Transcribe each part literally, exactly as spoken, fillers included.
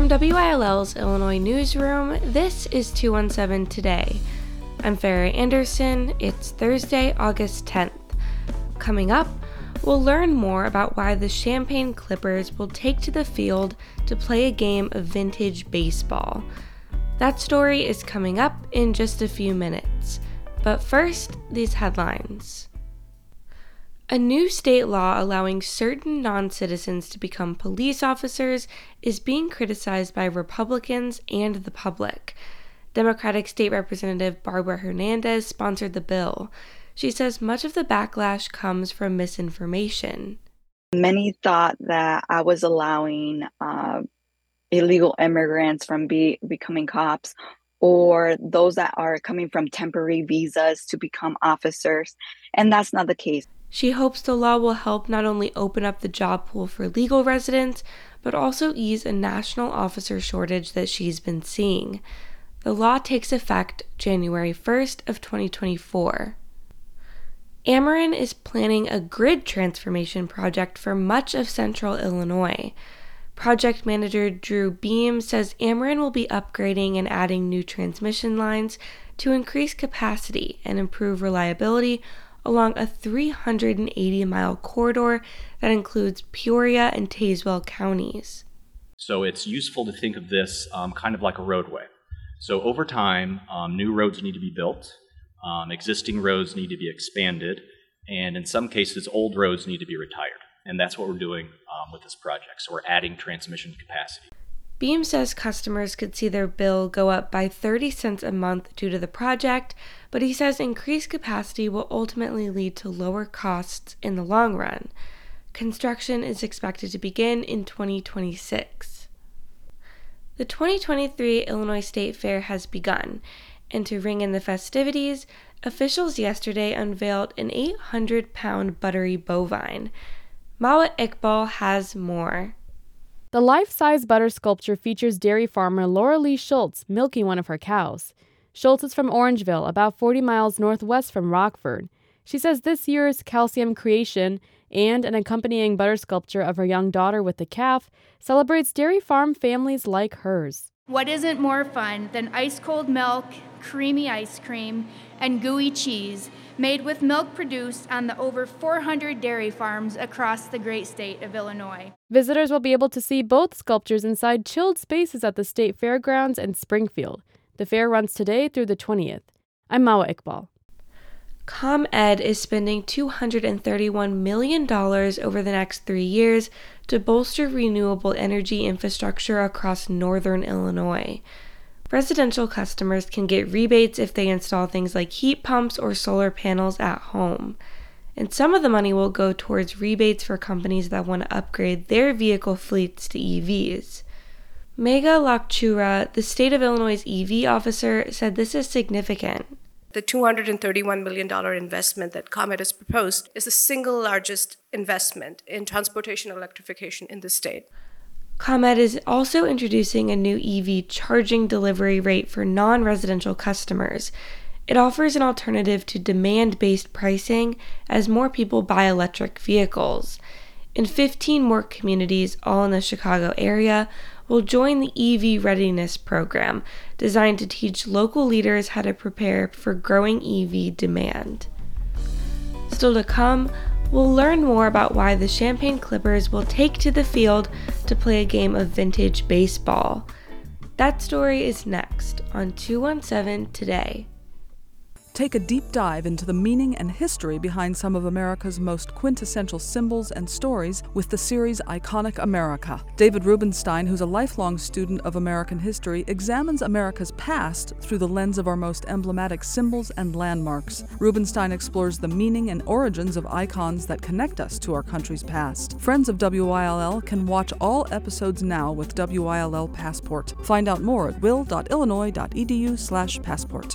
From W I L L's Illinois Newsroom, this is two one seven Today. I'm Farah Anderson. It's Thursday, August tenth. Coming up, we'll learn more about why the Champaign Clippers will take to the field to play a game of vintage baseball. That story is coming up in just a few minutes. But first, these headlines. A new state law allowing certain non-citizens to become police officers is being criticized by Republicans and the public. Democratic State Representative Barbara Hernandez sponsored the bill. She says much of the backlash comes from misinformation. Many thought that I was allowing uh, illegal immigrants from be, becoming cops, or those that are coming from temporary visas to become officers, and that's not the case. She hopes the law will help not only open up the job pool for legal residents, but also ease a national officer shortage that she's been seeing. The law takes effect January first of twenty twenty-four. Ameren is planning a grid transformation project for much of central Illinois. Project manager Drew Beam says Ameren will be upgrading and adding new transmission lines to increase capacity and improve reliability along a three hundred eighty mile corridor that includes Peoria and Tazewell counties. So it's useful to think of this um, kind of like a roadway. So over time, um, new roads need to be built, um, existing roads need to be expanded, and in some cases, old roads need to be retired. And that's what we're doing um, with this project. So we're adding transmission capacity. Beam says customers could see their bill go up by thirty cents a month due to the project, but he says increased capacity will ultimately lead to lower costs in the long run. Construction is expected to begin in twenty twenty-six. The twenty twenty-three Illinois State Fair has begun, and to ring in the festivities, officials yesterday unveiled an eight hundred pound buttery bovine. Mawa Iqbal has more. The life-size butter sculpture features dairy farmer Laura Lee Schultz milking one of her cows. Schultz is from Orangeville, about forty miles northwest from Rockford. She says this year's calcium creation and an accompanying butter sculpture of her young daughter with the calf celebrates dairy farm families like hers. What isn't more fun than ice-cold milk, creamy ice cream, and gooey cheese made with milk produced on the over four hundred dairy farms across the great state of Illinois. Visitors will be able to see both sculptures inside chilled spaces at the State Fairgrounds in Springfield. The fair runs today through the twentieth. I'm Mawa Iqbal. ComEd is spending two hundred thirty-one million dollars over the next three years to bolster renewable energy infrastructure across northern Illinois. Residential customers can get rebates if they install things like heat pumps or solar panels at home. And some of the money will go towards rebates for companies that want to upgrade their vehicle fleets to E Vs. Megha Lakchura, the state of Illinois' E V officer, said this is significant. The two hundred thirty-one million dollars investment that ComEd has proposed is the single largest investment in transportation electrification in the state. ComEd is also introducing a new E V charging delivery rate for non-residential customers. It offers an alternative to demand-based pricing as more people buy electric vehicles. And fifteen more communities, all in the Chicago area, will join the E V Readiness Program, designed to teach local leaders how to prepare for growing E V demand. Still to come, we'll learn more about why the Champaign Clippers will take to the field to play a game of vintage baseball. That story is next on two one seven Today. Take a deep dive into the meaning and history behind some of America's most quintessential symbols and stories with the series Iconic America. David Rubenstein, who's a lifelong student of American history, examines America's past through the lens of our most emblematic symbols and landmarks. Rubenstein explores the meaning and origins of icons that connect us to our country's past. Friends of W I L L can watch all episodes now with W I L L Passport. Find out more at will.illinois.edu slash passport.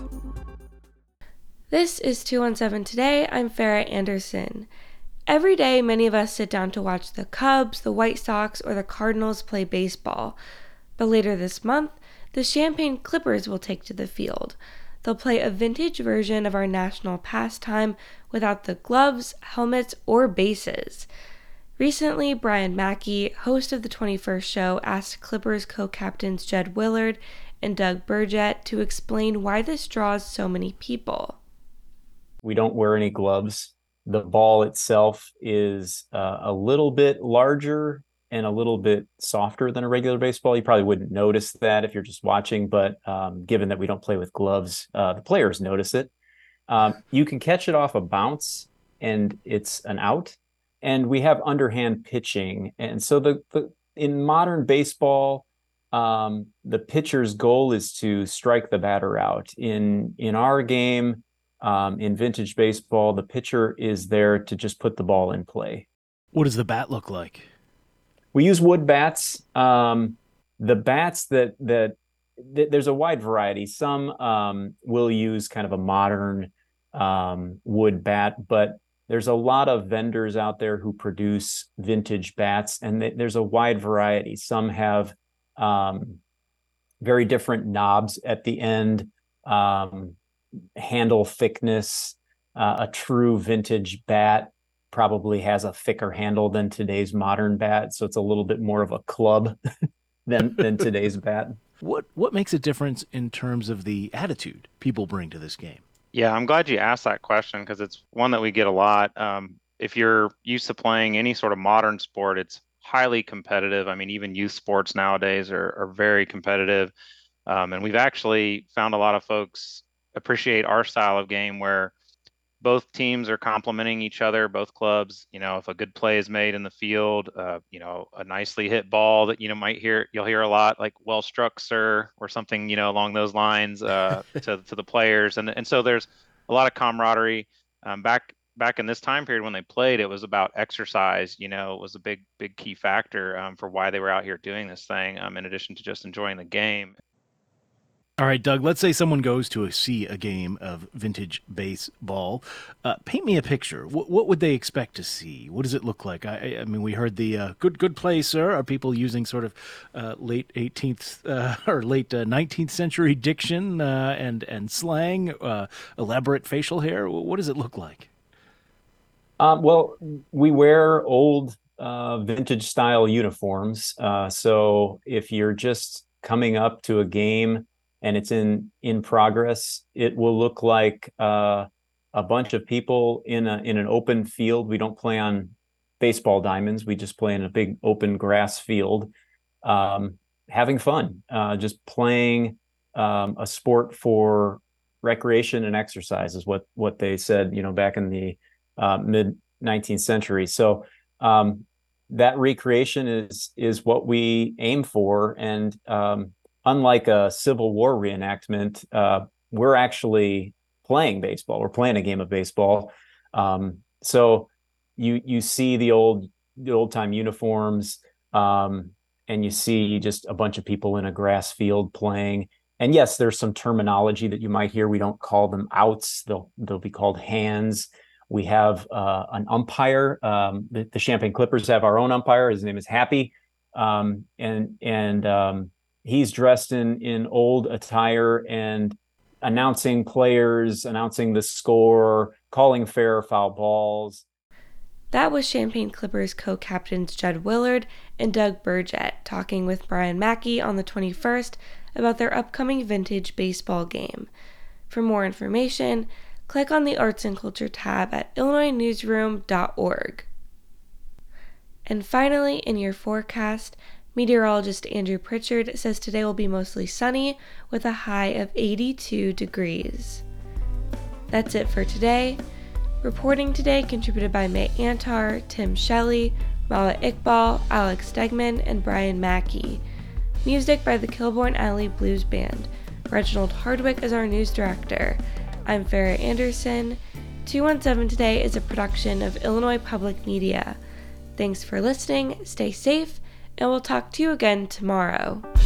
This is two one seven Today. I'm Farah Anderson. Every day, many of us sit down to watch the Cubs, the White Sox, or the Cardinals play baseball. But later this month, the Champaign Clippers will take to the field. They'll play a vintage version of our national pastime without the gloves, helmets, or bases. Recently, Brian Mackey, host of the twenty-first show, asked Clippers co-captains Jed Willard and Doug Burgett to explain why this draws so many people. We don't wear any gloves. The ball itself is uh, a little bit larger and a little bit softer than a regular baseball. You probably wouldn't notice that if you're just watching, but um, given that we don't play with gloves, uh, the players notice it. Um, you can catch it off a bounce and it's an out. And we have underhand pitching. And so the, the in modern baseball, um, the pitcher's goal is to strike the batter out. In in our game, um, in vintage baseball, the pitcher is there to just put the ball in play. What does the bat look like? We use wood bats. Um, the bats that, that that there's a wide variety. Some um, will use kind of a modern um, wood bat, but there's a lot of vendors out there who produce vintage bats, and th- there's a wide variety. Some have um, very different knobs at the end, um, handle thickness. Uh, a true vintage bat probably has a thicker handle than today's modern bat, so it's a little bit more of a club than than today's bat. What what makes a difference in terms of the attitude people bring to this game? Yeah, I'm glad you asked that question because it's one that we get a lot. Um, if you're used to playing any sort of modern sport, it's highly competitive. I mean, even youth sports nowadays are, are very competitive. Um, and we've actually found a lot of folks appreciate our style of game where both teams are complementing each other, both clubs. You know, if a good play is made in the field, uh, you know, a nicely hit ball that, you know, might hear, you'll hear a lot like well struck, sir, or something, you know, along those lines uh, to, to the players. And, and so there's a lot of camaraderie. Um, back, back in this time period when they played, it was about exercise, you know, it was a big, big key factor um, for why they were out here doing this thing, um, in addition to just enjoying the game. All right, Doug, let's say someone goes to a, see a game of vintage baseball. Uh, paint me a picture. What, what would they expect to see? What does it look like? I, I mean, we heard the uh, good good play, sir. Are people using sort of uh, late eighteenth uh, or late uh, nineteenth century diction uh, and, and slang, uh, elaborate facial hair? What does it look like? Um, well, we wear old uh, vintage style uniforms. Uh, so if you're just coming up to a game and it's in in progress, it will look like uh, a bunch of people in a in an open field. We don't play on baseball diamonds. We just play in a big open grass field, um, having fun, uh, just playing um, a sport for recreation and exercise is what what they said, you know, back in the uh, mid nineteenth century. So um, that recreation is is what we aim for, and um, unlike a Civil War reenactment, uh, we're actually playing baseball. We're playing a game of baseball. Um, so you you see the old the old time uniforms, um, and you see just a bunch of people in a grass field playing. And yes, there's some terminology that you might hear. We don't call them outs; they'll they'll be called hands. We have uh, an umpire. Um, the, the Champaign Clippers have our own umpire. His name is Happy, um, and and um, he's dressed in in old attire and announcing players, announcing the score, calling fair or foul balls. That was Champaign Clippers co-captains Jed Willard and Doug Burgett talking with Brian Mackey on the twenty-first about their upcoming vintage baseball game. For more information, click on the Arts and Culture tab at illinois newsroom dot org. And finally, in your forecast, meteorologist Andrew Pritchard says today will be mostly sunny with a high of eighty-two degrees. That's it for today. Reporting today contributed by May Antar, Tim Shelley, Mala Iqbal, Alex Stegman, and Brian Mackey. Music by the Kilbourne Alley Blues Band. Reginald Hardwick is our news director. I'm Farrah Anderson. two one seven Today is a production of Illinois Public Media. Thanks for listening, stay safe, and we'll talk to you again tomorrow.